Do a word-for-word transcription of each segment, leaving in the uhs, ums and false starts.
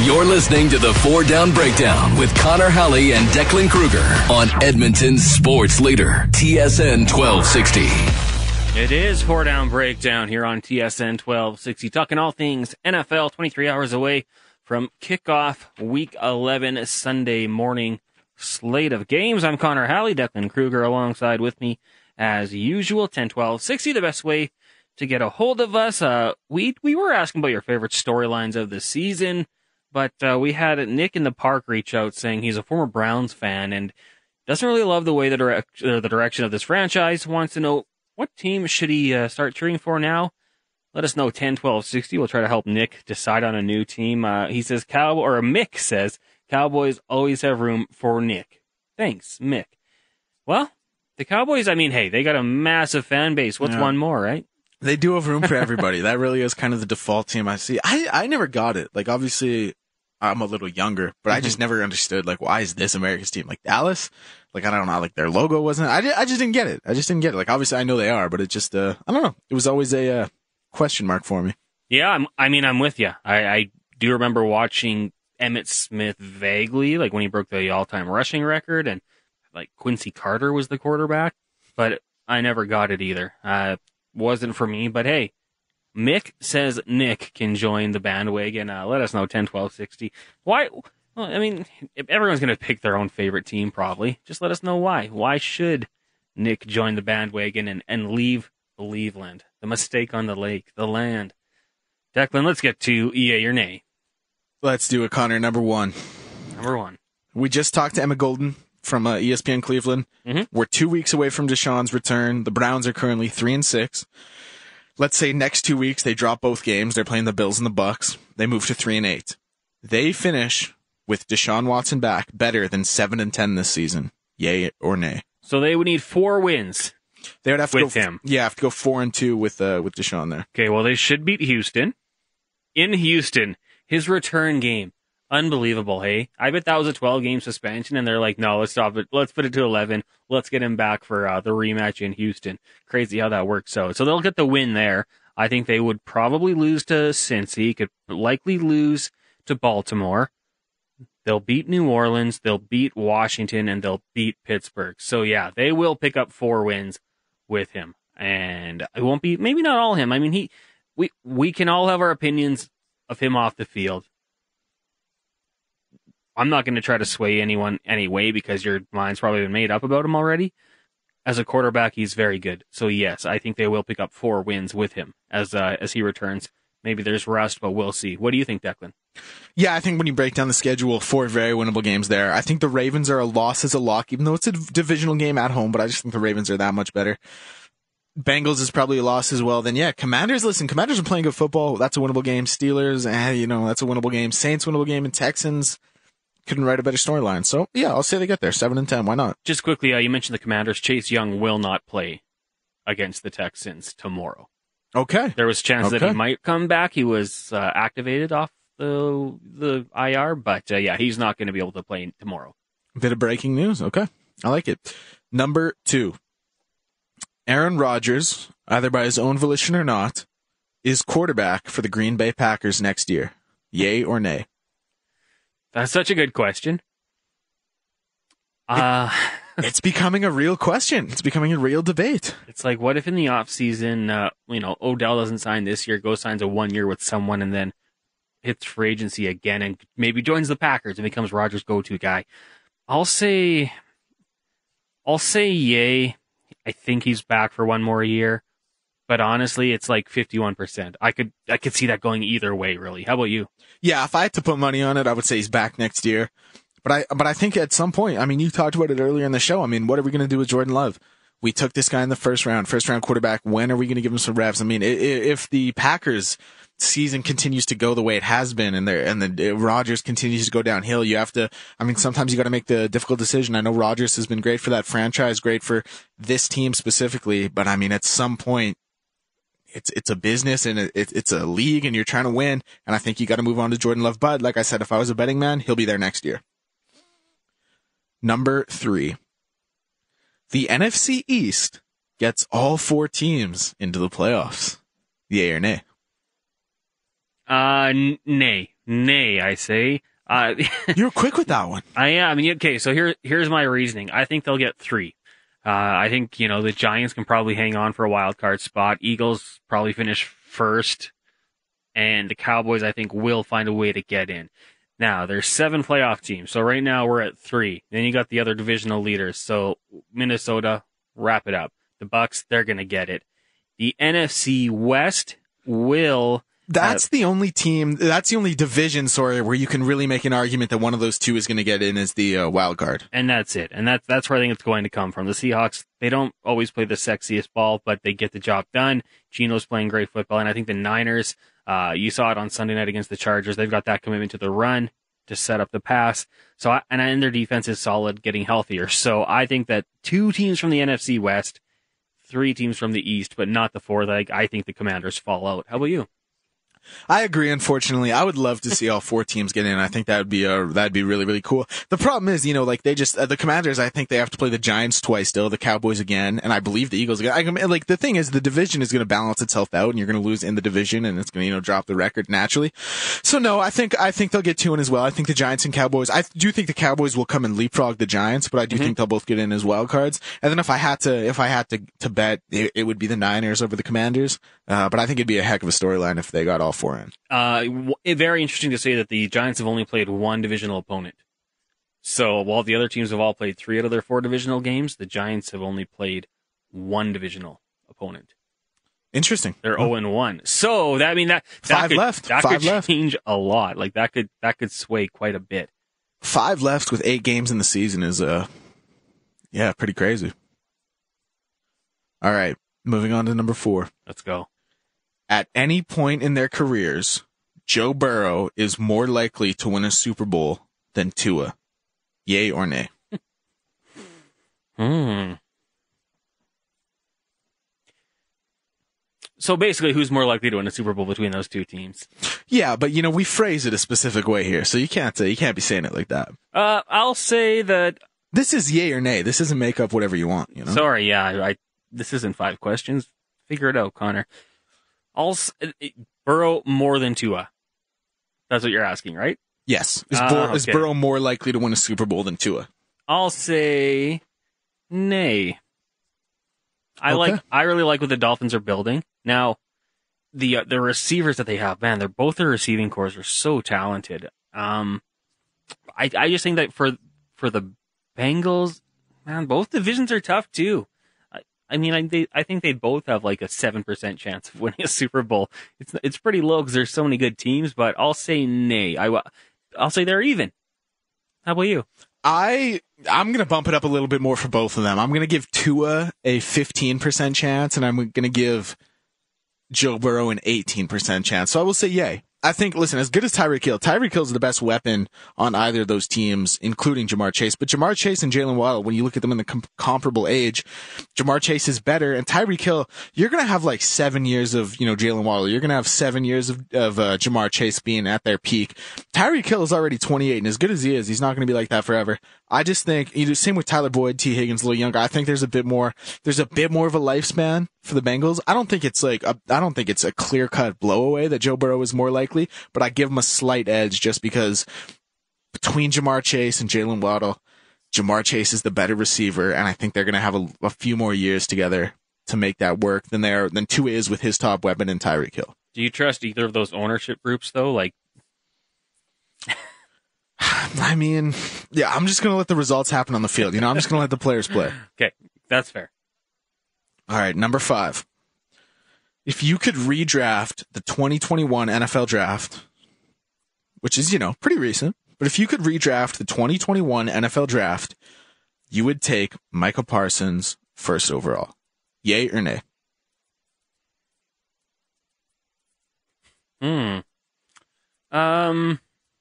You're listening to the Four Down Breakdown with Connor Halley and Declan Kruger on Edmonton's sports leader, T S N twelve sixty. It is Four Down Breakdown here on T S N twelve sixty, talking all things N F L, twenty-three hours away from kickoff week eleven Sunday morning slate of games. I'm Connor Halley, Declan Kruger alongside with me as usual, ten twelve sixty, the best way to get a hold of us. Uh, we we were asking about your favorite storylines of the season, but uh, we had Nick in the park reach out saying he's a former Browns fan and doesn't really love the way the, direct, uh, the direction of this franchise. Wants to know what team should he uh, start cheering for now. Let us know, ten twelve sixty. We'll try to help Nick decide on a new team. Uh, he says, Cow or Mick says, Cowboys always have room for Nick. Thanks, Mick. Well, the Cowboys, I mean, hey, they got a massive fan base. What's yeah. one more, right? They do have room for everybody. That really is kind of the default team I see. I, I never got it. Like, obviously, I'm a little younger, but mm-hmm. I just never understood, like, why is this America's team? Like, Dallas? Like, I don't know, like, their logo wasn't, I, I just didn't get it. I just didn't get it. Like, obviously, I know they are, but it just, uh, I don't know. It was always a uh, question mark for me. Yeah, I'm, I mean, I'm with you. I, I do remember watching Emmitt Smith vaguely, like, when he broke the all-time rushing record, and, like, Quincy Carter was the quarterback, but I never got it either. Uh, wasn't for me, but hey, Mick says Nick can join the bandwagon. Uh, let us know, ten twelve sixty. Why? Well, I mean, if everyone's going to pick their own favorite team, probably. Just let us know why. Why should Nick join the bandwagon and, and leave Cleveland? The mistake on the lake, the land. Declan, let's get to yay or nay. Let's do it, Connor. Number one. Number one. We just talked to Emma Golden from uh, E S P N Cleveland. Mm-hmm. We're two weeks away from Deshaun's return. The Browns are currently three and six. Let's say next two weeks they drop both games. They're playing the Bills and the Bucks. They move to three and eight. They finish with Deshaun Watson back better than seven and ten this season. Yay or nay? So they would need four wins. They would have to with go, him. Yeah, have to go four and two with uh, with Deshaun there. Okay, well they should beat Houston. In Houston, his return game. Unbelievable, hey? I bet that was a twelve-game suspension, and they're like, no, let's stop it. Let's put it to eleven. Let's get him back for uh, the rematch in Houston. Crazy how that works out. So they'll get the win there. I think they would probably lose to Cincy, could likely lose to Baltimore. They'll beat New Orleans, they'll beat Washington, and they'll beat Pittsburgh. So, yeah, they will pick up four wins with him. And it won't be, maybe not all him. I mean, he, we we can all have our opinions of him off the field. I'm not going to try to sway anyone anyway because your mind's probably been made up about him already. As a quarterback, he's very good. So, yes, I think they will pick up four wins with him as uh, as he returns. Maybe there's rust, but we'll see. What do you think, Declan? Yeah, I think when you break down the schedule, four very winnable games there. I think the Ravens are a loss as a lock, even though it's a divisional game at home, but I just think the Ravens are that much better. Bengals is probably a loss as well. Then, yeah, Commanders, listen, Commanders are playing good football. That's a winnable game. Steelers, eh, you know, that's a winnable game. Saints, winnable game. And Texans couldn't write a better storyline. So, yeah, I'll say they get there. seven and ten. Why not? Just quickly, uh, you mentioned the Commanders. Chase Young will not play against the Texans tomorrow. Okay. There was a chance okay. that he might come back. He was uh, activated off the the I R, but uh, yeah, he's not going to be able to play tomorrow. Bit of breaking news. Okay. I like it. Number two. Aaron Rodgers, either by his own volition or not, is quarterback for the Green Bay Packers next year. Yay or nay? That's such a good question. Uh, it, it's becoming a real question. It's becoming a real debate. It's like, what if in the offseason, uh, you know, Odell doesn't sign this year, goes signs a one year with someone, and then hits free agency again and maybe joins the Packers and becomes Rodgers' go-to guy. I'll say, I'll say yay. I think he's back for one more year, but honestly, it's like fifty-one percent. I could, I could see that going either way, really. How about you? Yeah, if I had to put money on it, I would say he's back next year. But I, but I think at some point, I mean, you talked about it earlier in the show. I mean, what are we going to do with Jordan Love? We took this guy in the first round, first round quarterback. When are we going to give him some reps? I mean, if the Packers season continues to go the way it has been, and there and the Rodgers continues to go downhill, you have to. I mean, sometimes you got to make the difficult decision. I know Rodgers has been great for that franchise, great for this team specifically, but I mean, at some point, it's it's a business and it, it's a league, and you're trying to win. And I think you got to move on to Jordan Love. But like I said, if I was a betting man, he'll be there next year. Number three, the N F C East gets all four teams into the playoffs. Yay or nay? Uh, n- nay. Nay, I say. Uh, You're quick with that one. I am. I mean, okay, so here, here's my reasoning. I think they'll get three. Uh, I think, you know, the Giants can probably hang on for a wild card spot. Eagles probably finish first. And the Cowboys, I think, will find a way to get in. Now, there's seven playoff teams. So right now we're at three. Then you got the other divisional leaders. So Minnesota, wrap it up. The Bucks, they're going to get it. The N F C West will... That's uh, the only team, that's the only division, sorry, where you can really make an argument that one of those two is going to get in as the uh, wild card. And that's it. And that's, that's where I think it's going to come from. The Seahawks, they don't always play the sexiest ball, but they get the job done. Geno's playing great football. And I think the Niners, uh, you saw it on Sunday night against the Chargers. They've got that commitment to the run to set up the pass. So, I, and, and their defense is solid, getting healthier. So I think that two teams from the N F C West, three teams from the East, but not the four. Like, I think the Commanders fall out. How about you? I agree. Unfortunately, I would love to see all four teams get in. I think that would be uh that'd be really really cool. The problem is, you know, like they just uh, the Commanders. I think they have to play the Giants twice still, the Cowboys again, and I believe the Eagles again. I mean, like the thing is, the division is going to balance itself out, and you're going to lose in the division, and it's going to you know drop the record naturally. So no, I think I think they'll get two in as well. I think the Giants and Cowboys. I do think the Cowboys will come and leapfrog the Giants, but I do mm-hmm. think they'll both get in as wild cards. And then if I had to if I had to to bet, it, it would be the Niners over the Commanders. Uh, but I think it'd be a heck of a storyline if they got all four in. Uh, very interesting to say that the Giants have only played one divisional opponent. So while the other teams have all played three out of their four divisional games, the Giants have only played one divisional opponent. Interesting. They're oh and one. So that I mean that, that five could, left. That Five could left. change a lot. Like that could that could sway quite a bit. Five left with eight games in the season is uh yeah, pretty crazy. All right, moving on to number four. Let's go. At any point in their careers, Joe Burrow is more likely to win a Super Bowl than Tua. Yay or nay? Hmm. So basically, who's more likely to win a Super Bowl between those two teams? Yeah, but you know we phrase it a specific way here, so you can't uh, you can't be saying it like that. Uh, I'll say that this is yay or nay. This isn't make up whatever you want. You know. Sorry, yeah, I, I this isn't five questions. Figure it out, Connor. I'll Burrow more than Tua. That's what you're asking, right? Yes. Is, uh, Bur- okay. is Burrow more likely to win a Super Bowl than Tua? I'll say nay. I okay. like. I really like what the Dolphins are building now. The uh, the receivers that they have, man, they're both their receiving cores are so talented. Um, I I just think that for for the Bengals, man, both divisions are tough too. I mean, I, they, I think they both have like a seven percent chance of winning a Super Bowl. It's it's pretty low because there's so many good teams, but I'll say nay. I, I'll say they're even. How about you? I, I'm going to bump it up a little bit more for both of them. I'm going to give Tua a fifteen percent chance, and I'm going to give Joe Burrow an eighteen percent chance. So I will say yay. I think, listen, as good as Tyreek Hill, Tyreek Hill is the best weapon on either of those teams, including Jamar Chase. But Jamar Chase and Jalen Waddle, when you look at them in the com- comparable age, Jamar Chase is better. And Tyreek Hill, you're going to have like seven years of, you know, Jalen Waddle. You're going to have seven years of, of uh, Jamar Chase being at their peak. Tyreek Hill is already twenty-eight, and as good as he is, he's not going to be like that forever. I just think, you know, same with Tyler Boyd, T. Higgins, a little younger. I think there's a bit more, there's a bit more of a lifespan for the Bengals. I don't think it's like, a, I don't think it's a clear cut blowaway that Joe Burrow is more likely, but I give him a slight edge just because between Jamar Chase and Jalen Waddle, Jamar Chase is the better receiver, and I think they're going to have a, a few more years together to make that work than they are, than Tua is with his top weapon in Tyreek Hill. Do you trust either of those ownership groups though? Like, I mean, yeah, I'm just going to let the results happen on the field. You know, I'm just going to let the players play. Okay, that's fair. All right, number five. If you could redraft the twenty twenty-one N F L draft, which is, you know, pretty recent, but if you could redraft the twenty twenty-one N F L draft, you would take Micah Parsons first overall. Yay or nay? Hmm. Um.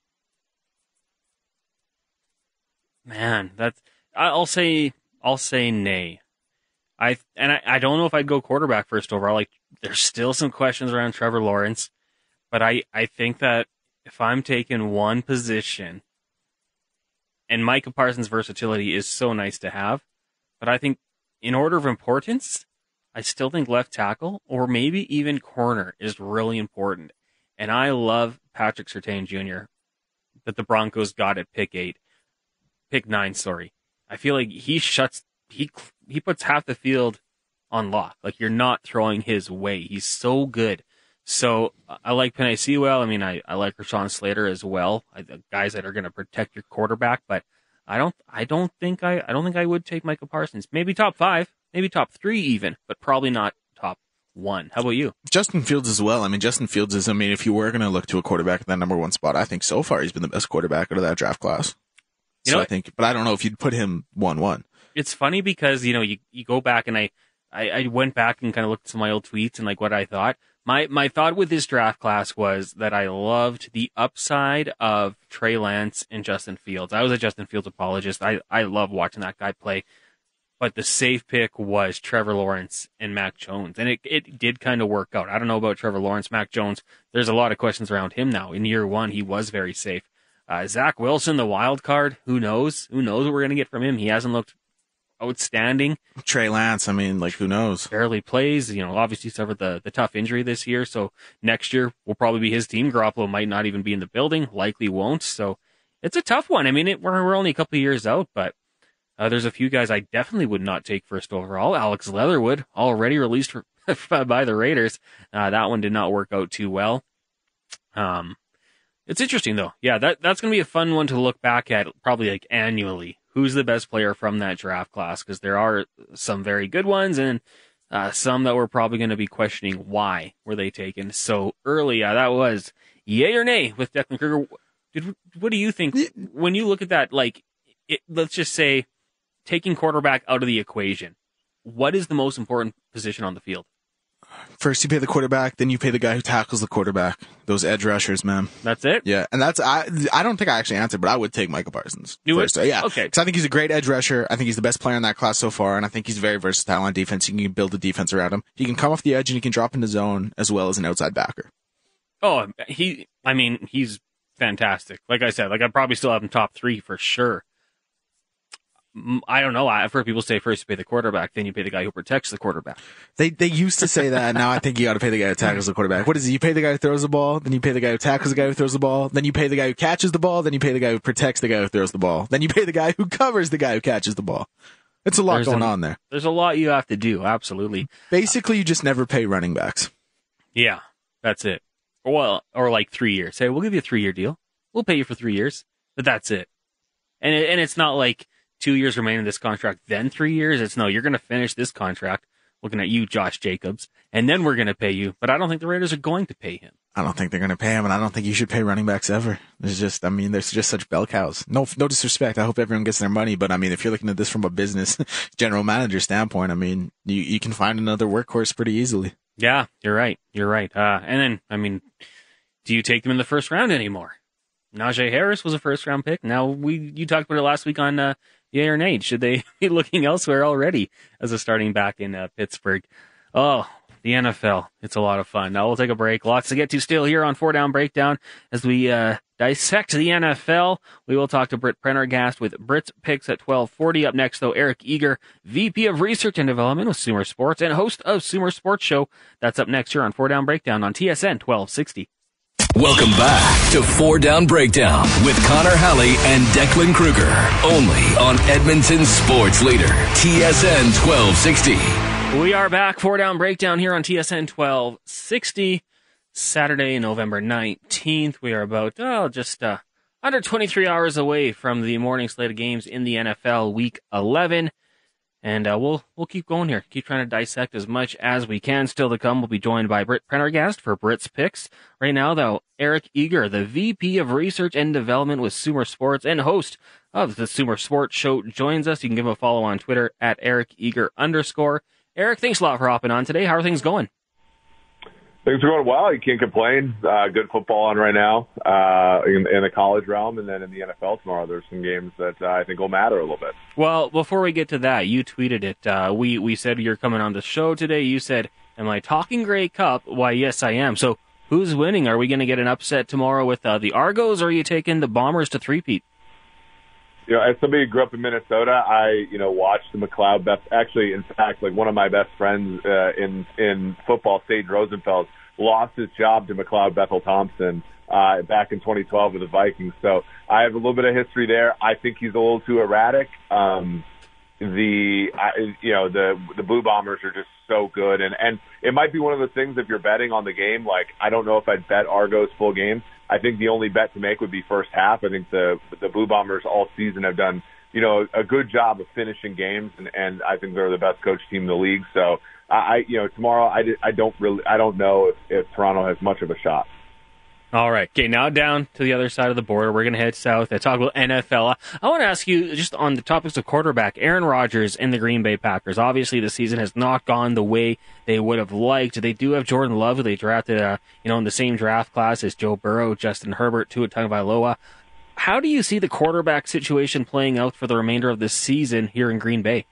Man, that's. I'll say. I'll say nay. I and I, I don't know if I'd go quarterback first overall. Like, there's still some questions around Trevor Lawrence, but I, I think that if I'm taking one position, and Micah Parsons' versatility is so nice to have, but I think in order of importance, I still think left tackle or maybe even corner is really important. and I love Patrick Surtain Junior that the Broncos got at pick eight, pick nine, sorry. I feel like he shuts, he he puts half the field on lock. Like, you're not throwing his way. He's so good. So I like Penei Sewell. I mean, I, I like Rashawn Slater as well. I, the guys that are going to protect your quarterback, but I don't, I don't think I, I don't think I would take Micah Parsons. Maybe top five, maybe top three even, but probably not top one. How about you? Justin Fields as well. I mean, Justin Fields is, I mean, if you were going to look to a quarterback at that number one spot, I think so far he's been the best quarterback out of that draft class. You so know, I think, but I don't know if you'd put him one one. It's funny because, you know, you, you go back and I, I, I went back and kind of looked at some of my old tweets and like what I thought. My my thought with this draft class was that I loved the upside of Trey Lance and Justin Fields. I was a Justin Fields apologist. I, I love watching that guy play. But the safe pick was Trevor Lawrence and Mac Jones. And it, it did kind of work out. I don't know about Trevor Lawrence, Mac Jones. There's a lot of questions around him now. In year one, he was very safe. Uh, Zach Wilson, the wild card, who knows? Who knows what we're going to get from him? He hasn't looked outstanding. Trey Lance, I mean, like, who knows? Barely plays. You know, obviously suffered the, the tough injury this year. So next year will probably be his team. Garoppolo might not even be in the building. Likely won't. So it's a tough one. I mean, it, we're, we're only a couple of years out, but uh, there's a few guys I definitely would not take first overall. Alex Leatherwood, already released for, by the Raiders. Uh, that one did not work out too well. Um, it's interesting, though. Yeah, that that's going to be a fun one to look back at, probably like annually. Who's the best player from that draft class? Because there are some very good ones and uh, some that we're probably going to be questioning why were they taken so early. Uh, that was yay or nay with Declan Kruger. Did, what do you think when you look at that? Like, it, let's just say taking quarterback out of the equation. What is the most important position on the field? First you pay the quarterback, then you pay the guy who tackles the quarterback. Those edge rushers, man. That's it? Yeah, and that's, I I don't think I actually answered, but I would take Micah Parsons. You first. would? Yeah, okay. Because I think he's a great edge rusher. I think he's the best player in that class so far, and I think he's very versatile on defense. You can build a defense around him. He can come off the edge and he can drop into zone as well as an outside backer. Oh, he, I mean, he's fantastic. Like I said, like I'd probably still have him top three for sure. I don't know. I've heard people say first you pay the quarterback, then you pay the guy who protects the quarterback. They they used to say that. Now I think you got to pay the guy who tackles the quarterback. What is it? You pay the guy who throws the ball, then you pay the guy who tackles the guy who throws the ball, then you pay the guy who catches the ball, then you pay the guy who protects the guy who throws the ball, then you pay the guy who covers the guy who catches the ball. It's a lot there's going an, on there. There's a lot you have to do. Absolutely. Basically, you just never pay running backs. Yeah, that's it. Or, well, or like three years. Hey, we'll give you a three-year deal. We'll pay you for three years, but that's it. And it, and it's not like two years remaining in this contract, then three years. It's no, you're going to finish this contract, looking at you, Josh Jacobs, and then we're going to pay you. But I don't think the Raiders are going to pay him. I don't think they're going to pay him, and I don't think you should pay running backs ever. There's just, I mean, there's just such bell cows. No, no disrespect. I hope everyone gets their money, but I mean, if you're looking at this from a business general manager standpoint, I mean, you, you can find another workhorse pretty easily. Yeah, you're right. You're right. Uh, and then, I mean, do you take them in the first round anymore? Najee Harris was a first round pick. Now we, you talked about it last week on, uh, yay or nay. Should they be looking elsewhere already as a starting back in uh, Pittsburgh? Oh, the N F L. It's a lot of fun. Now we'll take a break. Lots to get to still here on Four Down Breakdown as we uh, dissect the N F L. We will talk to Britt Prendergast with Britt's Picks at twelve forty. Up next, though, Eric Eager, V P of Research and Development with Sumer Sports and host of Sumer Sports Show. That's up next here on Four Down Breakdown on T S N twelve sixty. Welcome back to Four Down Breakdown with Connor Halley and Declan Kruger. Only on Edmonton Sports Leader, T S N twelve sixty. We are back, Four Down Breakdown here on T S N twelve sixty. Saturday, November nineteenth. We are about, oh, just uh, under twenty-three hours away from the morning slate of games in the N F L Week eleven. And uh, we'll we'll keep going here. Keep trying to dissect as much as we can. Still to come, we'll be joined by Britt Prendergast for Britt's Picks. Right now, though, Eric Eager, the V P of Research and Development with Sumer Sports and host of the Sumer Sports Show, joins us. You can give him a follow on Twitter at Eric Eager underscore. Eric, thanks a lot for hopping on today. How are things going? Things are going well. You can't complain. Uh, good football on right now uh, in, in the college realm, and then in the N F L tomorrow. There's some games that uh, I think will matter a little bit. Well, before we get to that, you tweeted it. Uh, we we said you're coming on the show today. You said, "Am I talking Grey Cup?" Why, yes, I am. So, who's winning? Are we going to get an upset tomorrow with uh, the Argos, or are you taking the Bombers to three-peat? You know, as somebody who grew up in Minnesota, I, you know, watched the McLeod best. Actually, in fact, like one of my best friends uh, in in football, Sage Rosenfeld, lost his job to McLeod Bethel Thompson uh, back in twenty twelve with the Vikings. So I have a little bit of history there. I think he's a little too erratic. Um, the I, you know the the Blue Bombers are just so good, and and it might be one of those things if you're betting on the game. Like, I don't know if I'd bet Argos full game. I think the only bet to make would be first half. I think the the Blue Bombers all season have done, you know, a good job of finishing games, and, and I think they're the best coach team in the league. So I, you know, tomorrow I, I don't really I don't know if, if Toronto has much of a shot. All right. Okay, now down to the other side of the border. We're going to head south and talk about N F L. I want to ask you, just on the topics of quarterback, Aaron Rodgers and the Green Bay Packers. Obviously, the season has not gone the way they would have liked. They do have Jordan Love, who they drafted uh, you know, in the same draft class as Joe Burrow, Justin Herbert, Tua Tagovailoa. How do you see the quarterback situation playing out for the remainder of the season here in Green Bay?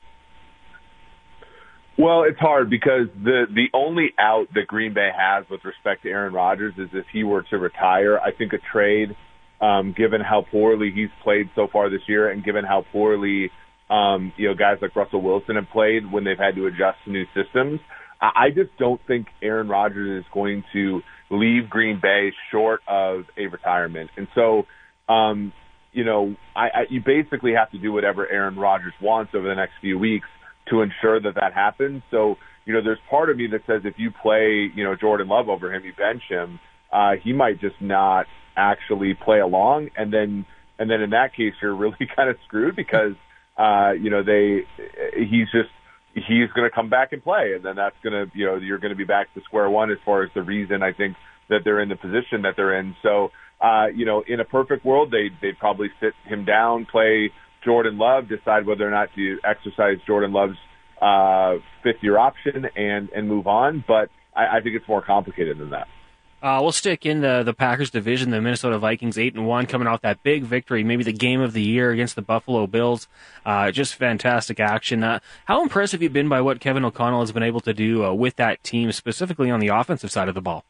Well, it's hard because the the only out that Green Bay has with respect to Aaron Rodgers is if he were to retire. I think a trade, um, given how poorly he's played so far this year, and given how poorly um, you know guys like Russell Wilson have played when they've had to adjust to new systems, I, I just don't think Aaron Rodgers is going to leave Green Bay short of a retirement. And so, um, you know, I, I, you basically have to do whatever Aaron Rodgers wants over the next few weeks to ensure that that happens. So, you know, there's part of me that says if you play, you know, Jordan Love over him, you bench him, uh, he might just not actually play along. And then, and then in that case, you're really kind of screwed because, uh, you know, they, he's just, he's going to come back and play. And then that's going to, you know, you're going to be back to square one as far as the reason I think that they're in the position that they're in. So, uh, you know, in a perfect world, they, they'd probably sit him down, play Jordan Love, decide whether or not to exercise Jordan Love's uh, fifth-year option and, and move on. But I, I think it's more complicated than that. Uh, we'll stick in the, the Packers division. The Minnesota Vikings eight and one, coming off that big victory, maybe the game of the year against the Buffalo Bills. Uh, just fantastic action. Uh, how impressed have you been by what Kevin O'Connell has been able to do uh, with that team, specifically on the offensive side of the ball?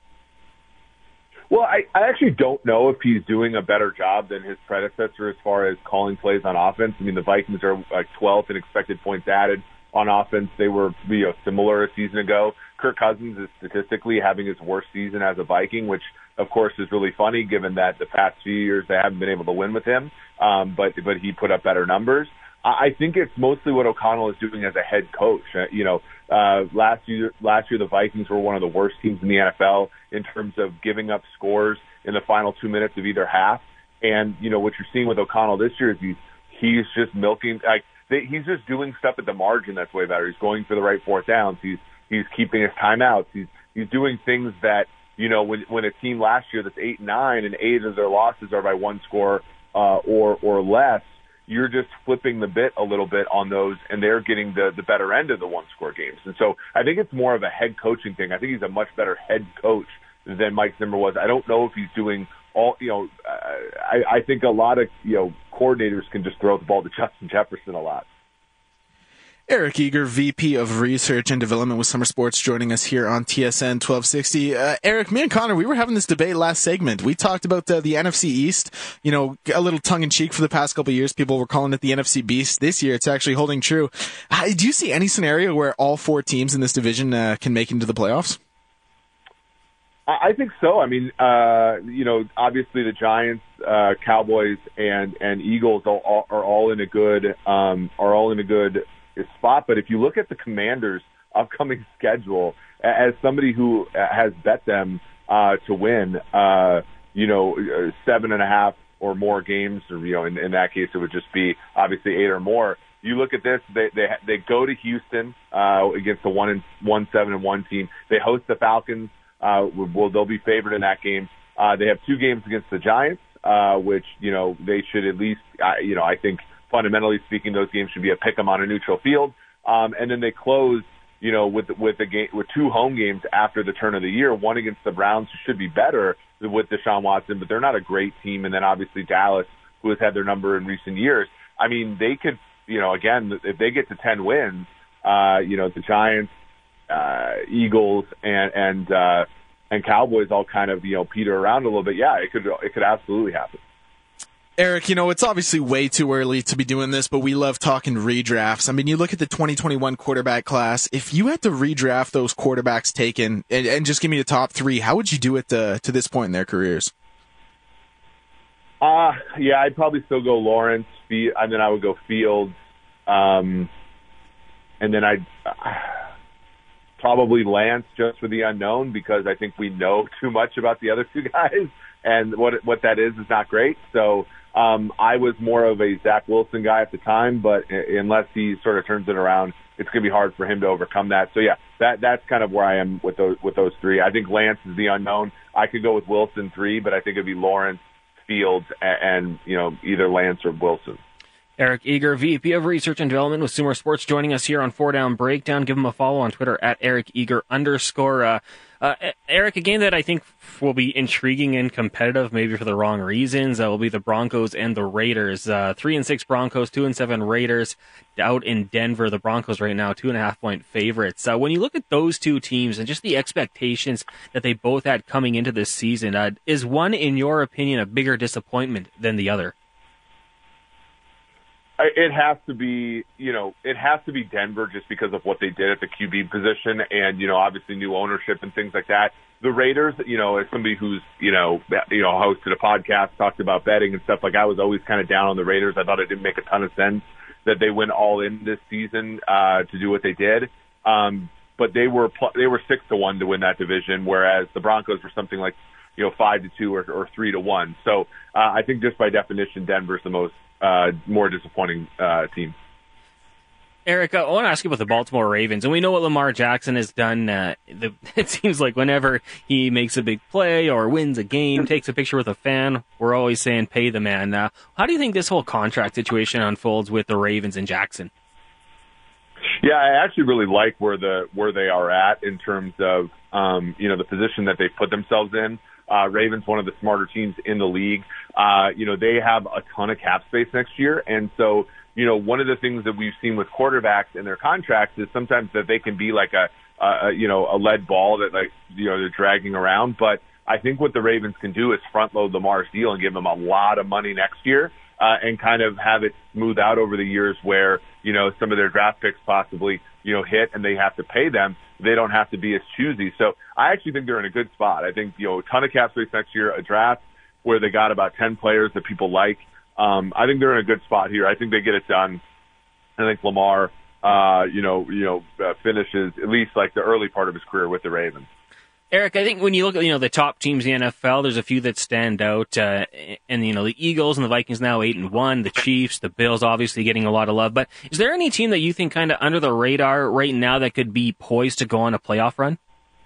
Well, I, I actually don't know if he's doing a better job than his predecessor as far as calling plays on offense. I mean, the Vikings are like twelfth in expected points added on offense. They were, you know, similar a season ago. Kirk Cousins is statistically having his worst season as a Viking, which, of course, is really funny given that the past few years they haven't been able to win with him. Um, but but he put up better numbers. I think it's mostly what O'Connell is doing as a head coach. Uh, you know, uh, last year, last year the Vikings were one of the worst teams in the N F L in terms of giving up scores in the final two minutes of either half. And, you know, what you're seeing with O'Connell this year is he's, he's just milking, like, they, he's just doing stuff at the margin that's way better. He's going for the right fourth downs. He's, he's keeping his timeouts. He's, he's doing things that, you know, when, when a team last year that's eight and nine and eight of their losses are by one score, uh, or, or less, you're just flipping the bit a little bit on those, and they're getting the, the better end of the one-score games. And so I think it's more of a head coaching thing. I think he's a much better head coach than Mike Zimmer was. I don't know if he's doing all, you know, uh, I, I think a lot of, you know, coordinators can just throw the ball to Justin Jefferson a lot. Eric Eager, V P of Research and Development with Summer Sports, joining us here on T S N twelve sixty. Uh, Eric, me and Connor, we were having this debate last segment. We talked about uh, the N F C East, you know, a little tongue-in-cheek for the past couple of years. People were calling it the N F C Beast. This year, it's actually holding true. Uh, do you see any scenario where all four teams in this division uh, can make it into the playoffs? I think so. I mean, uh, you know, obviously the Giants, uh, Cowboys, and and Eagles are all, are all in a good um, are all in a good spot. But if you look at the Commanders' upcoming schedule, as somebody who has bet them uh, to win, uh, you know, seven and a half or more games, or you know, in, in that case, it would just be obviously eight or more. You look at this; they they they go to Houston uh, against the one and one seven and one team. They host the Falcons. Uh, well, they'll be favored in that game. Uh, they have two games against the Giants, uh, which, you know, they should at least, uh, you know, I think fundamentally speaking, those games should be a pick 'em on a neutral field. Um, and then they close, you know, with, with the game, with two home games after the turn of the year, one against the Browns, who should be better with Deshaun Watson, but they're not a great team. And then obviously Dallas, who has had their number in recent years. I mean, they could, you know, again, if they get to ten wins, uh, you know, the Giants, uh, Eagles and, and, uh, and Cowboys all kind of, you know, peter around a little bit. Yeah, it could, it could absolutely happen. Eric, you know, it's obviously way too early to be doing this, but we love talking redrafts. I mean, you look at the twenty twenty-one quarterback class. If you had to redraft those quarterbacks taken and, and just give me the top three, how would you do it to, to this point in their careers? Uh, yeah, I'd probably still go Lawrence, and then I would go Fields, um, and then I'd uh, probably Lance just for the unknown, because I think we know too much about the other two guys, and what what that is is not great. So um, I was more of a Zach Wilson guy at the time, but unless he sort of turns it around, it's going to be hard for him to overcome that. So yeah, that that's kind of where I am with those with those three. I think Lance is the unknown. I could go with Wilson three, but I think it'd be Lawrence, Fields, and, and you know, either Lance or Wilson. Eric Eager, V P of Research and Development with Sumer Sports, joining us here on Four Down Breakdown. Give him a follow on Twitter at Eric Eager underscore. Uh, uh, Eric, a game that I think will be intriguing and competitive, maybe for the wrong reasons, uh, will be the Broncos and the Raiders. Uh, three and six Broncos, two and seven Raiders out in Denver. The Broncos right now, two and a half point favorites. Uh, when you look at those two teams and just the expectations that they both had coming into this season, uh, is one, in your opinion, a bigger disappointment than the other? It has to be, you know, it has to be Denver just because of what they did at the Q B position and, you know, obviously new ownership and things like that. The Raiders, you know, as somebody who's, you know, you know, hosted a podcast, talked about betting and stuff, like I was always kind of down on the Raiders. I thought it didn't make a ton of sense that they went all in this season uh, to do what they did. Um, but they were, they were six to one to win that division, whereas the Broncos were something like, you know, five to two or, or three to one. So uh, I think just by definition, Denver's the most, Uh, more disappointing uh, team. Eric, I want to ask you about the Baltimore Ravens, and we know what Lamar Jackson has done. Uh, the, it seems like whenever he makes a big play or wins a game, takes a picture with a fan, we're always saying pay the man. Uh, how do you think this whole contract situation unfolds with the Ravens and Jackson? Yeah, I actually really like where the where they are at in terms of um, you know, the position that they've put themselves in. Uh, Ravens, one of the smarter teams in the league. Uh, you know, they have a ton of cap space next year. And so, you know, one of the things that we've seen with quarterbacks in their contracts is sometimes that they can be like a, a you know, a lead ball that, like, you know, they're dragging around. But I think what the Ravens can do is front load Lamar's deal and give him a lot of money next year, uh, and kind of have it smooth out over the years where, you know, some of their draft picks possibly, you know, hit and they have to pay them. They don't have to be as choosy. So I actually think they're in a good spot. I think, you know, a ton of cap space next year, a draft where they got about ten players that people like. Um, I think they're in a good spot here. I think they get it done. I think Lamar, uh, you know, you know, uh, finishes at least like the early part of his career with the Ravens. Eric, I think when you look at, you know, the top teams in the N F L, there's a few that stand out. Uh, and, you know, the Eagles and the Vikings now eight and one, the Chiefs, the Bills obviously getting a lot of love. But is there any team that you think kind of under the radar right now that could be poised to go on a playoff run?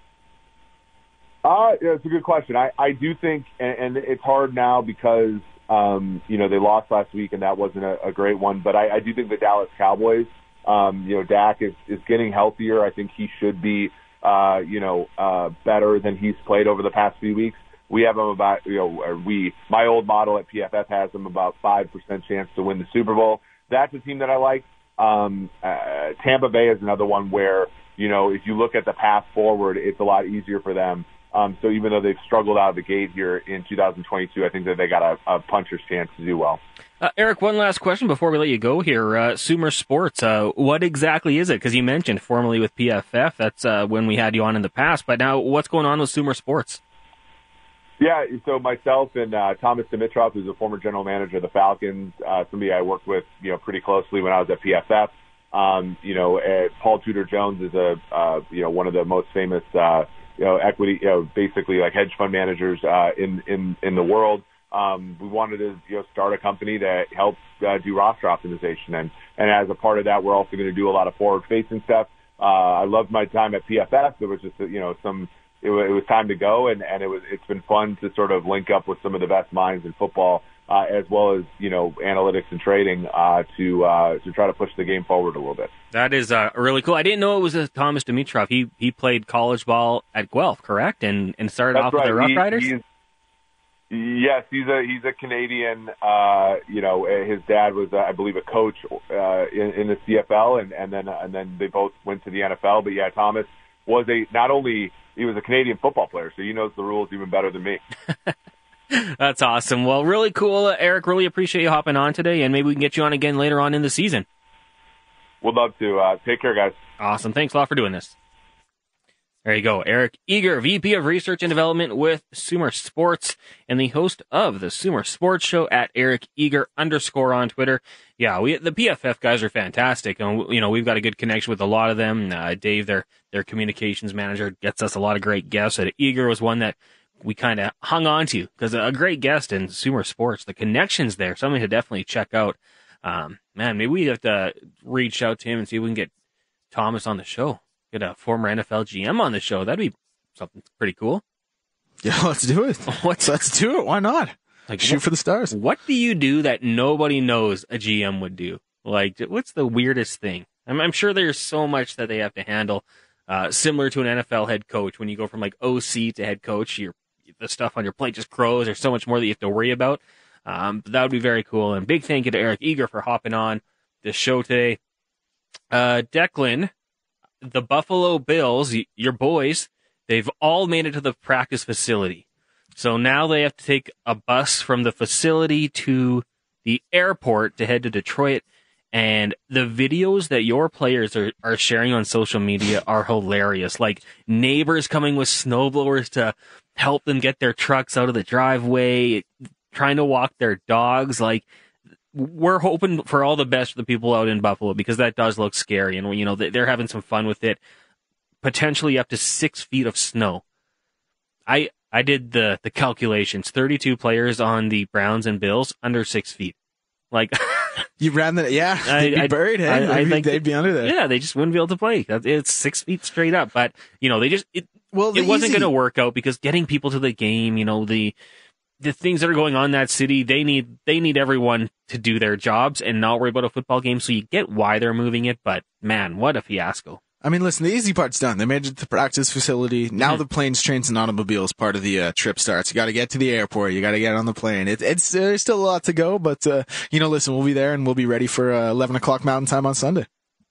Uh, yeah, it's a good question. I, I do think, and, and it's hard now because, um, you know, they lost last week and that wasn't a, a great one. But I, I do think the Dallas Cowboys, um, you know, Dak is, is getting healthier. I think he should be, uh, you know, uh, better than he's played over the past few weeks. We have him about, you know, or we, my old model at P F F has him about five percent chance to win the Super Bowl. That's a team that I like. Um, uh, Tampa Bay is another one where, you know, if you look at the path forward, it's a lot easier for them. Um, so even though they've struggled out of the gate here in two thousand twenty-two, I think that they got a, a puncher's chance to do well. Uh, Eric, one last question before we let you go here. Uh, Sumer Sports, uh, what exactly is it? Because you mentioned formerly with P F F, that's uh, when we had you on in the past. But now what's going on with Sumer Sports? Yeah, so myself and uh, Thomas Dimitrov, who's a former general manager of the Falcons, uh, somebody I worked with, you know, pretty closely when I was at P F F. Um, you know, uh, Paul Tudor Jones is a, uh, you know, one of the most famous, uh, you know, equity, you know, basically like hedge fund managers uh, in in in the world. Um, we wanted to, you know, start a company that helps uh, do roster optimization, and and as a part of that, we're also going to do a lot of forward-facing stuff. Uh, I loved my time at P F F. There was just, you know, some. It, it was time to go, and and it was. It's been fun to sort of link up with some of the best minds in football, uh, as well as, you know, analytics and trading, uh, to uh, to try to push the game forward a little bit. That is uh, really cool. I didn't know it was a Thomas Dimitrov. He he played college ball at Guelph, correct? And and started That's off right. with the Rough he, Riders. He's, yes, he's a he's a Canadian. Uh, you know, his dad was, uh, I believe, a coach uh, in, in the C F L, and and then and then they both went to the N F L. But yeah, Thomas was a not only he was a Canadian football player, so he knows the rules even better than me. That's awesome. Well, really cool, Eric. Really appreciate you hopping on today, and maybe we can get you on again later on in the season. Would love to. Uh, take care, guys. Awesome. Thanks a lot for doing this. There you go. Eric Eager, V P of Research and Development with Sumer Sports and the host of the Sumer Sports Show at Eric Eager underscore on Twitter. Yeah, we the P F F guys are fantastic. And, you know, we've got a good connection with a lot of them. Uh, Dave, their their communications manager, gets us a lot of great guests. And Eager was one that we kind of hung on to because a great guest in Sumer Sports. The connections there, something to definitely check out. Um, man, maybe we have to reach out to him and see if we can get Thomas on the show. Get a former N F L G M on the show. That'd be something pretty cool. Yeah, let's do it. What's, let's do it. Why not? Like, shoot what, for the stars. What do you do that nobody knows a G M would do? Like, what's the weirdest thing? I'm, I'm sure there's so much that they have to handle, uh, similar to an N F L head coach. When you go from like O C to head coach, your the stuff on your plate just grows. There's so much more that you have to worry about. Um, but that would be very cool. And big thank you to Eric Eager for hopping on the show today. Uh, Declan. The Buffalo Bills, your boys, they've all made it to the practice facility. So now they have to take a bus from the facility to the airport to head to Detroit. And the videos that your players are, are sharing on social media are hilarious. Like neighbors coming with snowblowers to help them get their trucks out of the driveway, trying to walk their dogs. Like, we're hoping for all the best for the people out in Buffalo because that does look scary. And, you know, they're having some fun with it. Potentially up to six feet of snow. I I did the, the calculations. thirty-two players on the Browns and Bills under six feet. Like, you ran that, yeah, I, they'd be I, buried, hey? I, I they'd, think they'd be under there. Yeah, they just wouldn't be able to play. It's six feet straight up. But, you know, they just, it, well, it wasn't easy... going to work out because getting people to the game, you know, the, the things that are going on in that city, they need they need everyone to do their jobs and not worry about a football game. So you get why they're moving it, but man, what a fiasco. I mean, listen, the easy part's done. They made it to the practice facility. Now mm-hmm. the planes, trains, and automobiles part of the uh, trip starts. You got to get to the airport. You got to get on the plane. It, it's uh, there's still a lot to go, but uh, you know, listen, we'll be there and we'll be ready for uh, eleven o'clock Mountain Time on Sunday.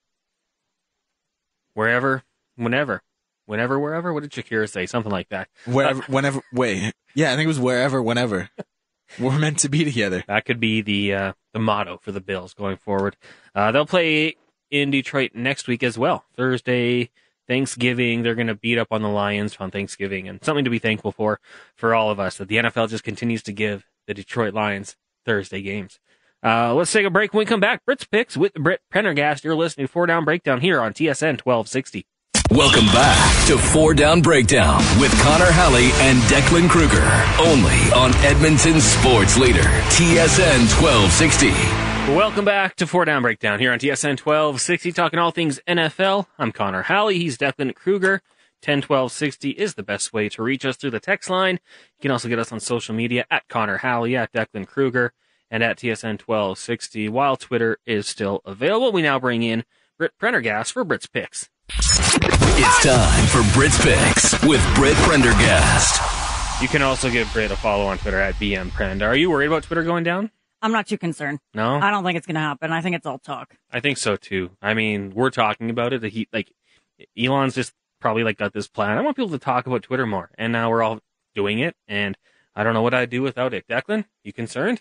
Wherever, whenever. Whenever, wherever? What did Shakira say? Something like that. Wherever, whenever, wait. Yeah, I think it was wherever, whenever. We're meant to be together. That could be the uh, the motto for the Bills going forward. Uh, they'll play in Detroit next week as well. Thursday, Thanksgiving. They're going to beat up on the Lions on Thanksgiving, and something to be thankful for for all of us, that the N F L just continues to give the Detroit Lions Thursday games. Uh, let's take a break. When we come back, Brit's Picks with Britt Prendergast. You're listening to Four Down Breakdown here on T S N twelve sixty. Welcome back to Four Down Breakdown with Connor Halley and Declan Kruger, only on Edmonton Sports Leader, T S N twelve sixty. Welcome back to Four Down Breakdown here on T S N twelve sixty, talking all things N F L. I'm Connor Halley. He's Declan Kruger. ten twelve sixty is the best way to reach us through the text line. You can also get us on social media at Connor Halley, at Declan Kruger, and at T S N twelve sixty. While Twitter is still available, we now bring in Britt Prendergast for Brit's Picks. It's time for Brit's Picks with Britt Prendergast. You can also give Britt a follow on Twitter at B M Prend. Are you worried about Twitter going down? I'm not too concerned. No? I don't think it's going to happen. I think it's all talk. I think so, too. I mean, we're talking about it. He, like, Elon's just probably, like, got this plan. I want people to talk about Twitter more. And now we're all doing it, and I don't know what I'd do without it. Declan, you concerned?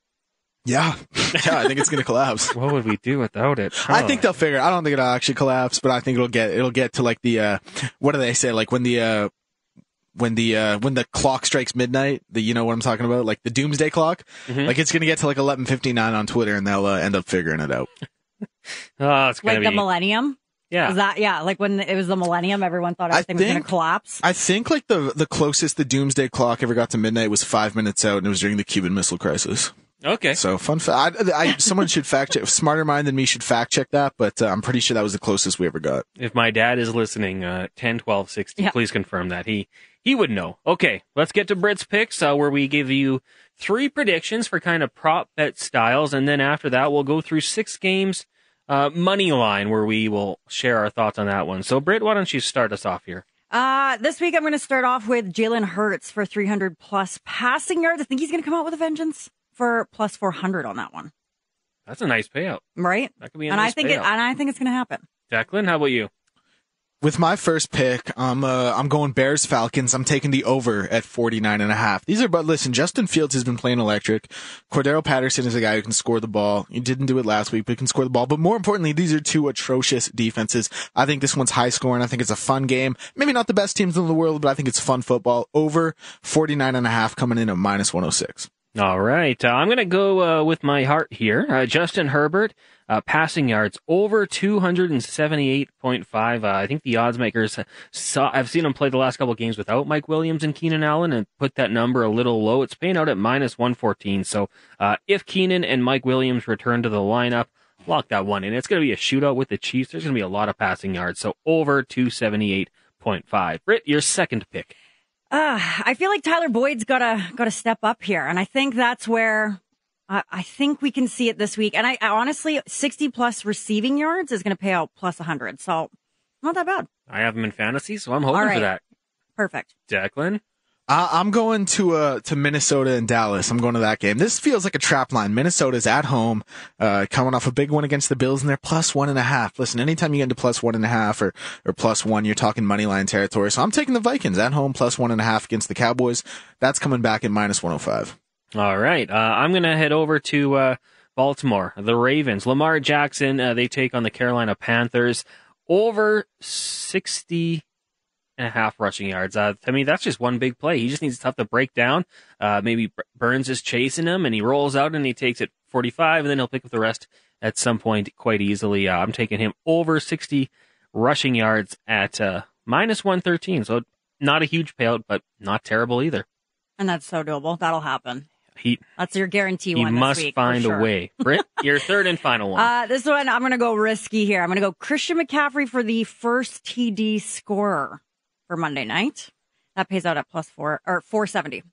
Yeah. Yeah, I think it's going to collapse. What would we do without it? Oh. I think they'll figure it. I don't think it'll actually collapse, but I think it'll get, it'll get to like the, uh, what do they say? Like when the, uh, when the, uh, when the clock strikes midnight, the, you know what I'm talking about? Like the doomsday clock. Mm-hmm. Like it's going to get to like eleven fifty-nine on Twitter and they'll uh, end up figuring it out. Oh, it's like be... the millennium. Yeah. Is that, yeah, like when it was the millennium, everyone thought everything think, was going to collapse. I think like the, the closest the doomsday clock ever got to midnight was five minutes out and it was during the Cuban Missile Crisis. Okay. So fun fact. I, I, someone should fact check. Smarter mind than me should fact check that, but uh, I'm pretty sure that was the closest we ever got. If my dad is listening, uh, ten, twelve, sixty, yeah. Please confirm that. He he would know. Okay, let's get to Brit's Picks, uh, where we give you three predictions for kind of prop bet styles, and then after that, we'll go through six games, uh, money line, where we will share our thoughts on that one. So, Britt, why don't you start us off here? Uh, this week I'm going to start off with Jalen Hurts for three hundred plus passing yards. I think he's going to come out with a vengeance for plus four hundred on that one. That's a nice payout. Right? That could be a and nice I think payout. It, and I think it's going to happen. Declan, how about you? with my first pick, I'm uh, I'm going Bears Falcons. I'm taking the over at forty-nine and a half. These are, but listen, Justin Fields has been playing electric. Cordero Patterson is a guy who can score the ball. He didn't do it last week, but can score the ball. But more importantly, these are two atrocious defenses. I think this one's high scoring. I think it's a fun game. Maybe not the best teams in the world, but I think it's fun football. Over forty-nine and a half coming in at minus one oh six. All right. Uh, I'm going to go uh, with my heart here. Uh, Justin Herbert, uh, passing yards over two seventy-eight point five. Uh, I think the odds makers saw, I've seen him play the last couple of games without Mike Williams and Keenan Allen and put that number a little low. It's paying out at minus one fourteen. So uh, if Keenan and Mike Williams return to the lineup, lock that one in. It's going to be a shootout with the Chiefs. There's going to be a lot of passing yards. So over two seventy-eight point five. Britt, your second pick. Uh, I feel like Tyler Boyd's gotta gotta step up here, and I think that's where uh, I think we can see it this week. And I, I honestly, sixty plus receiving yards is going to pay out plus one hundred, so not that bad. I have him in fantasy, so I'm hoping All right. for that. Perfect. Declan? Uh, I'm going to uh, to Minnesota and Dallas. I'm going to that game. This feels like a trap line. Minnesota's at home, uh, coming off a big one against the Bills, and they're plus one and a half. Listen, anytime you get into plus one and a half or, or plus one, you're talking money line territory. So I'm taking the Vikings at home, plus one and a half against the Cowboys. That's coming back at minus one oh five. All right. Uh, I'm going to head over to uh, Baltimore. The Ravens. Lamar Jackson, uh, they take on the Carolina Panthers. Over sixty and a half rushing yards. Uh, to me, that's just one big play. He just needs stuff to break down. Uh, maybe Burns is chasing him, and he rolls out, and he takes it forty-five, and then he'll pick up the rest at some point quite easily. Uh, I'm taking him over sixty rushing yards at uh, minus one thirteen. So not a huge payout, but not terrible either. And that's so doable. That'll happen. He That's your guarantee he one this must week, find for sure. a way. Britt, your third and final one. Uh, this one, I'm going to go risky here. I'm going to go Christian McCaffrey for the first T D scorer for Monday night. That pays out at plus four or four seventy.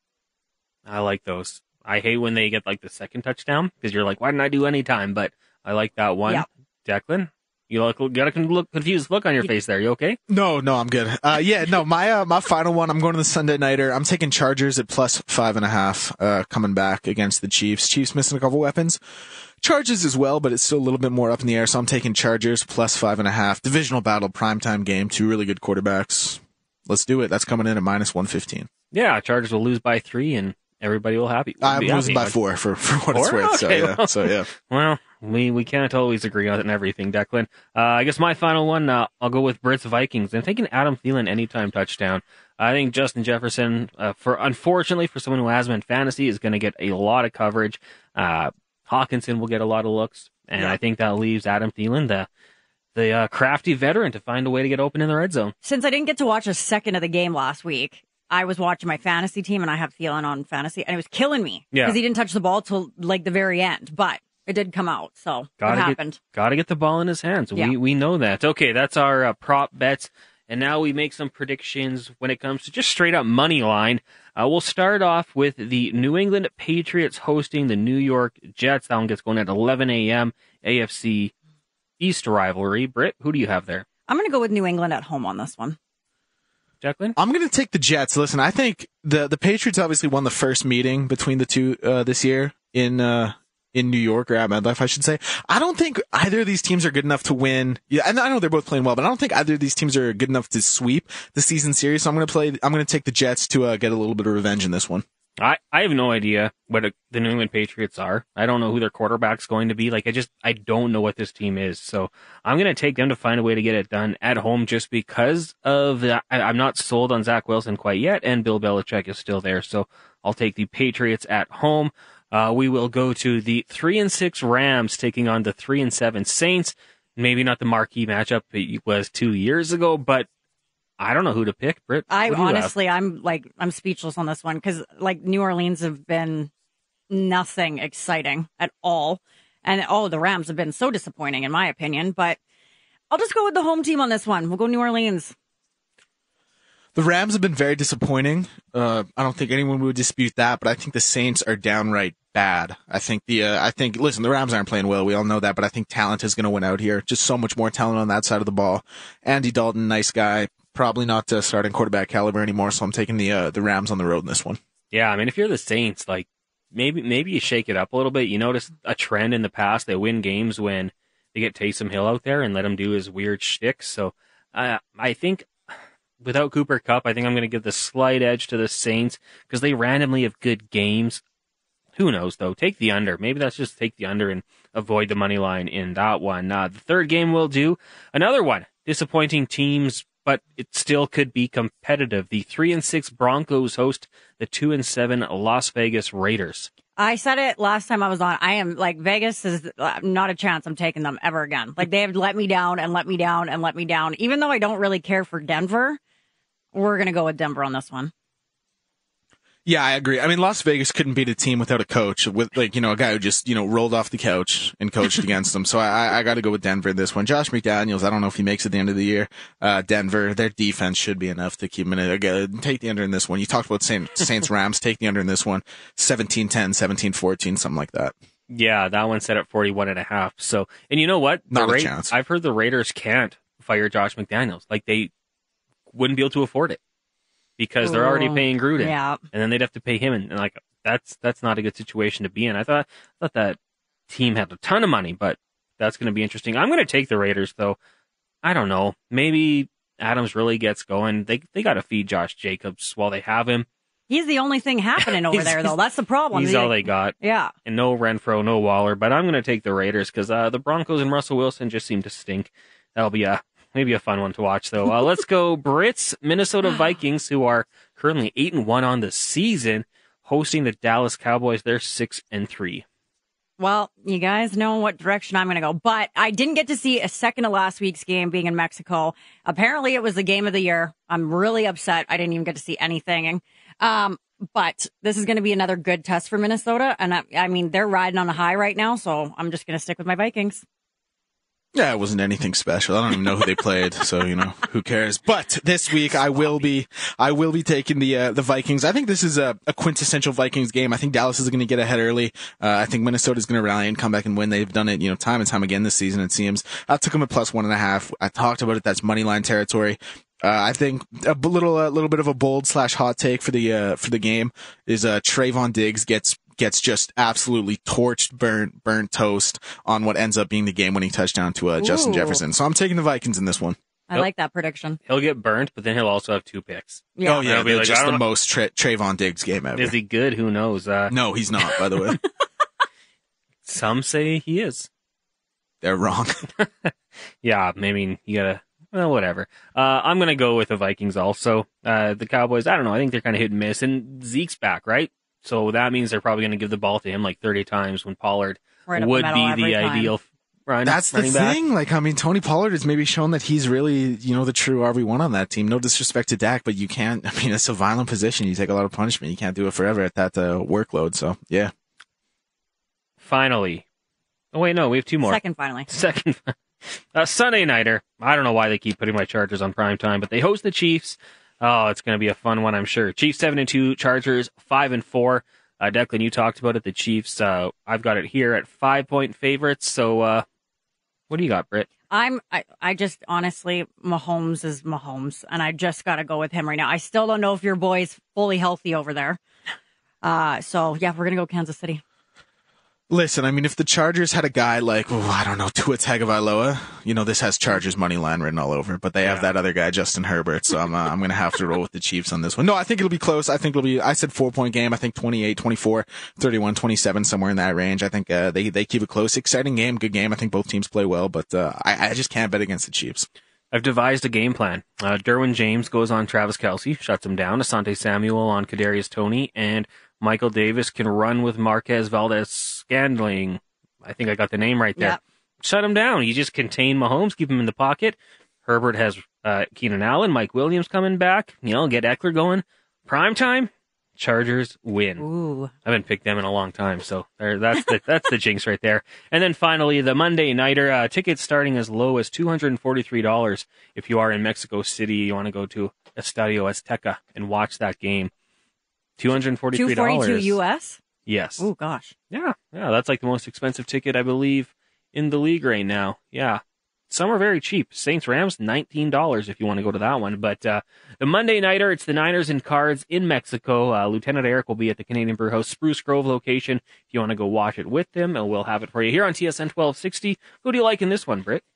I like those. I hate when they get like the second touchdown because you're like, why didn't I do any time? But I like that one. Yep. Declan, you look, got a look, confused look on your face there. You okay? No, no, I'm good. Uh, yeah, no, my, uh, my final one, I'm going to the Sunday Nighter. I'm taking Chargers at plus five and a half, uh, coming back against the Chiefs. Chiefs missing a couple weapons. Chargers as well, but it's still a little bit more up in the air. So I'm taking Chargers plus five and a half. Divisional battle, primetime game, two really good quarterbacks. Let's do it. That's coming in at minus one fifteen. Yeah, Chargers will lose by three and everybody will happy. will I'm be losing happy. by four for, for what it's Four? worth. So Okay, yeah, well- so yeah. Well, we, we can't always agree on everything, Declan. Uh, I guess my final one, uh, I'll go with Britt's Vikings. I'm taking Adam Thielen anytime touchdown. I think Justin Jefferson, uh, for unfortunately for someone who has him in fantasy, is going to get a lot of coverage. Uh, Hawkinson will get a lot of looks, and Yeah. I think that leaves Adam Thielen, the the uh, crafty veteran, to find a way to get open in the red zone. Since I didn't get to watch a second of the game last week, I was watching my fantasy team, and I have Thielen on fantasy, and it was killing me Yeah. because he didn't touch the ball till like the very end, but it did come out. So Gotta what get- happened? Got to get the ball in his hands. Yeah. We we know that. Okay, that's our uh, prop bets. And now we make some predictions when it comes to just straight up money line. Uh, we'll start off with the New England Patriots hosting the New York Jets. That one gets going at eleven a.m. A F C East rivalry. Britt, who do you have there? I'm going to go with New England at home on this one. Declan? I'm going to take the Jets. Listen, I think the the Patriots obviously won the first meeting between the two uh, this year in uh, in New York, or at MetLife, I should say. I don't think either of these teams are good enough to win. Yeah, and I know they're both playing well, but I don't think either of these teams are good enough to sweep the season series. So I'm going to play. I'm going to take the Jets to uh, get a little bit of revenge in this one. I, I have no idea what a, the New England Patriots are. I don't know who their quarterback's going to be. Like, I just, I don't know what this team is. So I'm going to take them to find a way to get it done at home just because of that. I, I'm not sold on Zach Wilson quite yet, and Bill Belichick is still there. So I'll take the Patriots at home. Uh, we will go to the three and six Rams taking on the three and seven Saints. Maybe not the marquee matchup it was two years ago, but I don't know who to pick, Britt. I What do you have? honestly, I'm like, I'm speechless on this one because like New Orleans have been nothing exciting at all. And oh, the Rams have been so disappointing in my opinion, but I'll just go with the home team on this one. We'll go New Orleans. The Rams have been very disappointing. Uh, I don't think anyone would dispute that, but I think the Saints are downright bad. I think the, uh, I think, listen, the Rams aren't playing well. We all know that, but I think talent is going to win out here. Just so much more talent on that side of the ball. Andy Dalton, nice guy. Probably not uh, starting quarterback caliber anymore, so I'm taking the uh, the Rams on the road in this one. Yeah, I mean, if you're the Saints, like maybe maybe you shake it up a little bit. You notice a trend in the past; they win games when they get Taysom Hill out there and let him do his weird shtick. So Uh, I think without Cooper Kupp, I think I'm going to give the slight edge to the Saints because they randomly have good games. Who knows, though? Take the under. Maybe that's just take the under and avoid the money line in that one. Uh, the third game we'll do, another one. Disappointing teams, but it still could be competitive. The three and six Broncos host the two and seven Las Vegas Raiders. I said it last time I was on. I am like, Vegas is not a chance I'm taking them ever again. Like, they have let me down and let me down and let me down. Even though I don't really care for Denver, we're going to go with Denver on this one. Yeah, I agree. I mean, Las Vegas couldn't beat a team without a coach, with like, you know, a guy who just, you know, rolled off the couch and coached against them. So I, I got to go with Denver in this one. Josh McDaniels, I don't know if he makes it at the end of the year. Uh, Denver, their defense should be enough to keep him in it. Again, take the under in this one. You talked about Saints, Saints Rams, take the under in this one. seventeen ten, seventeen fourteen, something like that. Yeah, that one's set at forty-one and a half. So, and you know what? The Not a Ra- chance. I've heard the Raiders can't fire Josh McDaniels. Like, they wouldn't be able to afford it. Because they're already paying Gruden, Yeah. and then they'd have to pay him, and, and like that's that's not a good situation to be in. I thought I thought that team had a ton of money, but that's going to be interesting. I'm going to take the Raiders, though. I don't know. Maybe Adams really gets going. They they got to feed Josh Jacobs while they have him. He's the only thing happening over He's- there, though. That's the problem. He's They- all they got, Yeah. and no Renfro, no Waller. But I'm going to take the Raiders because uh, the Broncos and Russell Wilson just seem to stink. That'll be a maybe a fun one to watch, though. Uh, let's go Brits, Minnesota Vikings, who are currently eight and one on the season, hosting the Dallas Cowboys. They're six and three. Well, you guys know what direction I'm going to go, but I didn't get to see a second of last week's game being in Mexico. Apparently it was the game of the year. I'm really upset. I didn't even get to see anything. Um, but this is going to be another good test for Minnesota. And I, I mean, they're riding on a high right now. So I'm just going to stick with my Vikings. Yeah, it wasn't anything special. I don't even know who they played, so you know who cares. But this week, I will be, I will be taking the uh, the Vikings. I think this is a, a quintessential Vikings game. I think Dallas is going to get ahead early. Uh, I think Minnesota is going to rally and come back and win. They've done it, you know, time and time again this season. It seems. I took them at plus one and a half. I talked about it. That's money line territory. Uh, I think a b- little, a little bit of a bold slash hot take for the uh, for the game is uh, Trayvon Diggs gets. gets just absolutely torched, burnt, burnt toast on what ends up being the game-winning touchdown to uh, Justin Ooh. Jefferson. So I'm taking the Vikings in this one. I Yep. like that prediction. He'll get burnt, but then he'll also have two picks. Yeah. Oh yeah, It'll be they're like, just I the don't know- most tra- Trayvon Diggs game ever. Is he good? Who knows? Uh, No, he's not. By the way, some say he is. they're wrong. Yeah, I mean, you gotta, well, whatever. Uh, I'm gonna go with the Vikings also. Uh, the Cowboys, I don't know, I think they're kind of hit and miss, and Zeke's back, right? So that means they're probably gonna give the ball to him like thirty times when Pollard Right up the would middle be every the time. ideal run, That's the running back. thing. Like, I mean, Tony Pollard has maybe shown that he's really, you know, the true R B one on that team. No disrespect to Dak, but you can't. I mean, it's a violent position. You take a lot of punishment. You can't do it forever at that uh, workload. So yeah. Finally. Oh wait, no, we have two more. Second, finally. Second, uh, Sunday nighter. I don't know why they keep putting my Chargers on prime time, but they host the Chiefs. Oh, it's going to be a fun one, I'm sure. Chiefs seven and two, Chargers five and four. Uh, Declan, you talked about it. The Chiefs. Uh, I've got it here at five point favorites. So, uh, what do you got, Britt? I'm, I, I just honestly, Mahomes is Mahomes, and I just got to go with him right now. I still don't know if your boy's fully healthy over there. Uh, so yeah, we're going to go Kansas City. Listen, I mean, if the Chargers had a guy like, oh, I don't know, Tua Tagovailoa, you know, this has Chargers money line written all over, but they have Yeah. that other guy, Justin Herbert, so I'm uh, I'm going to have to roll with the Chiefs on this one. No, I think it'll be close. I think it'll be, I said four-point game. I think twenty-eight, twenty-four, thirty-one, twenty-seven, somewhere in that range. I think uh, they, they keep it close. Exciting game, good game. I think both teams play well, but uh, I, I just can't bet against the Chiefs. I've devised a game plan. Uh, Derwin James goes on Travis Kelce, shuts him down. Asante Samuel on Kadarius Toney, and Michael Davis can run with Marquez Valdez-Scantling. I think I got the name right there. Yeah. Shut him down. You just contain Mahomes, keep him in the pocket. Herbert has uh, Keenan Allen, Mike Williams coming back. You know, get Eckler going. Prime time, Chargers win. Ooh. I haven't picked them in a long time, so there, that's the that's the jinx right there. And then finally, the Monday nighter uh, tickets starting as low as two hundred forty-three dollars. If you are in Mexico City, you want to go to Estadio Azteca and watch that game. two hundred forty-three dollars. two forty-two U S? Yes. Oh, gosh. Yeah, yeah, that's like the most expensive ticket, I believe, in the league right now. Yeah. Some are very cheap. Saints Rams, nineteen dollars if you want to go to that one. But uh, the Monday nighter, it's the Niners and Cards in Mexico. Uh, Lieutenant Eric will be at the Canadian Brew House Spruce Grove location. If you want to go watch it with them, and we'll have it for you here on T S N twelve sixty. Who do you like in this one, Britt?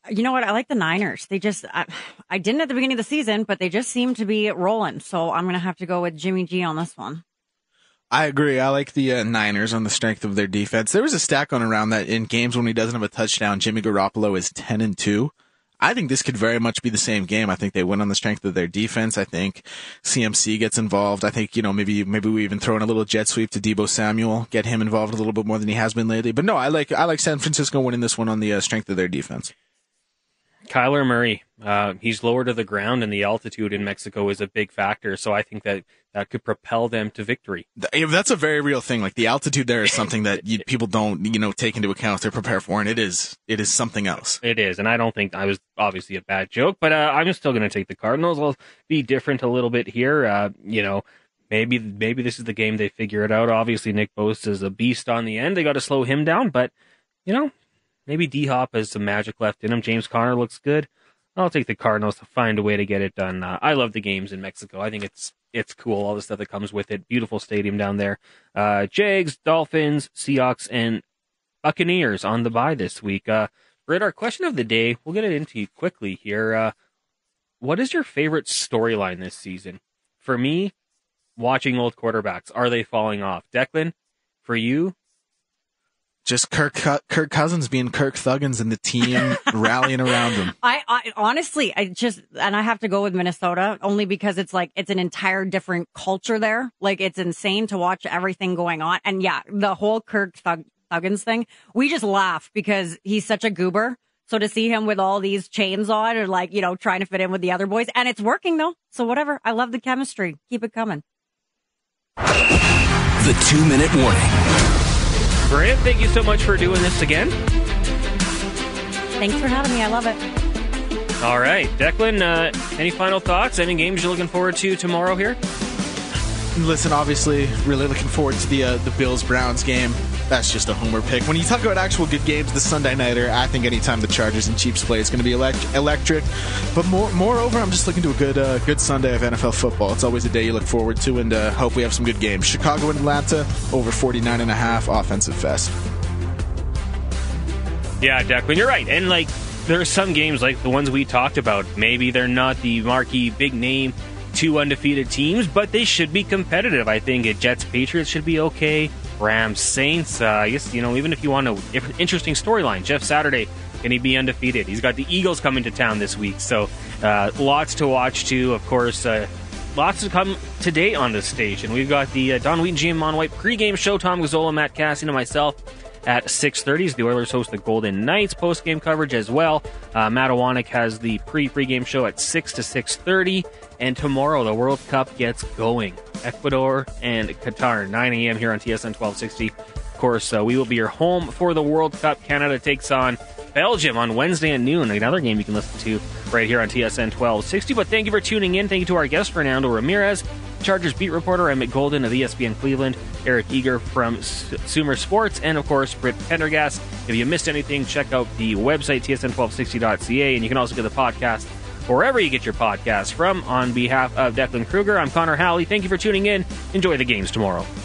You know what? I like the Niners. They just, I, I didn't at the beginning of the season, but they just seem to be rolling. So I'm going to have to go with Jimmy G on this one. I agree. I like the uh, Niners on the strength of their defense. There was a stat going around that in games when he doesn't have a touchdown, Jimmy Garoppolo is ten and two. I think this could very much be the same game. I think they win on the strength of their defense. I think C M C gets involved. I think, you know, maybe, maybe we even throw in a little jet sweep to Deebo Samuel, get him involved a little bit more than he has been lately. But no, I like, I like San Francisco winning this one on the uh, strength of their defense. Kyler Murray, uh, he's lower to the ground, and the altitude in Mexico is a big factor. So I think that that could propel them to victory. That's a very real thing. Like the altitude there is something that you, people don't, you know, take into account to prepare for, and it is, it is something else. It is, and I don't think I was obviously a bad joke, but uh, I'm still going to take the Cardinals. I'll be different a little bit here. Uh, you know, maybe maybe this is the game they figure it out. Obviously, Nick Bosa is a beast on the end. They got to slow him down, but you know. Maybe D-Hop has some magic left in him. James Conner looks good. I'll take the Cardinals to find a way to get it done. Uh, I love the games in Mexico. I think it's it's cool, all the stuff that comes with it. Beautiful stadium down there. Uh, Jags, Dolphins, Seahawks, and Buccaneers on the bye this week. Uh, Britt, our question of the day, we'll get it into you quickly here. Uh, what is your favorite storyline this season? For me, watching old quarterbacks. Are they falling off? Declan, for you? Just Kirk Kirk Cousins being Kirk Thuggins and the team rallying around him. I, I honestly, I just, and I have to go with Minnesota only because it's like, it's an entire different culture there. Like, it's insane to watch everything going on. And yeah, the whole Kirk Thug, Thuggins thing, we just laugh because he's such a goober. So to see him with all these chains on or like, you know, trying to fit in with the other boys, and it's working though. So whatever. I love the chemistry. Keep it coming. The two minute warning. Britt, thank you so much for doing this again. Thanks for having me. I love it. All right. Declan, uh, any final thoughts? Any games you're looking forward to tomorrow here? Listen, obviously, really looking forward to the uh, the Bills-Browns game. That's just a homer pick. When you talk about actual good games, the Sunday nighter, I think anytime the Chargers and Chiefs play is going to be elect- electric. But more, moreover, I'm just looking to a good uh, good Sunday of N F L football. It's always a day you look forward to, and uh, hope we have some good games. Chicago and Atlanta, over forty-nine and a half, offensive fest. Yeah, Declan, you're right. And, like, there are some games, like the ones we talked about. Maybe they're not the marquee, big-name, two undefeated teams, but they should be competitive. I think a Jets-Patriots should be okay. Rams-Saints, uh, I guess, you know, even if you want an interesting storyline, Jeff Saturday, can he be undefeated? He's got the Eagles coming to town this week, so uh, lots to watch, too. Of course, uh, lots to come today on this station. We've got the uh, Don Wheaton, G M Mon White pregame show. Tom Gazzola, Matt Cassian, and myself at six thirty. The Oilers host the Golden Knights postgame coverage as well. Uh, Matt Iwanek has the pre-pregame show at six to six thirty. And tomorrow, the World Cup gets going. Ecuador and Qatar, nine a.m. here on T S N twelve sixty. Of course, uh, we will be your home for the World Cup. Canada takes on Belgium on Wednesday at noon. Another game you can listen to right here on T S N twelve sixty. But thank you for tuning in. Thank you to our guest, Fernando Ramirez, Chargers beat reporter Emmett Golden of E S P N Cleveland, Eric Eager from Sumer Sports, and, of course, Britt Pendergast. If you missed anything, check out the website, T S N twelve sixty dot C A, and you can also get the podcast wherever you get your podcasts from. On behalf of Declan Kruger, I'm Connor Halley. Thank you for tuning in. Enjoy the games tomorrow.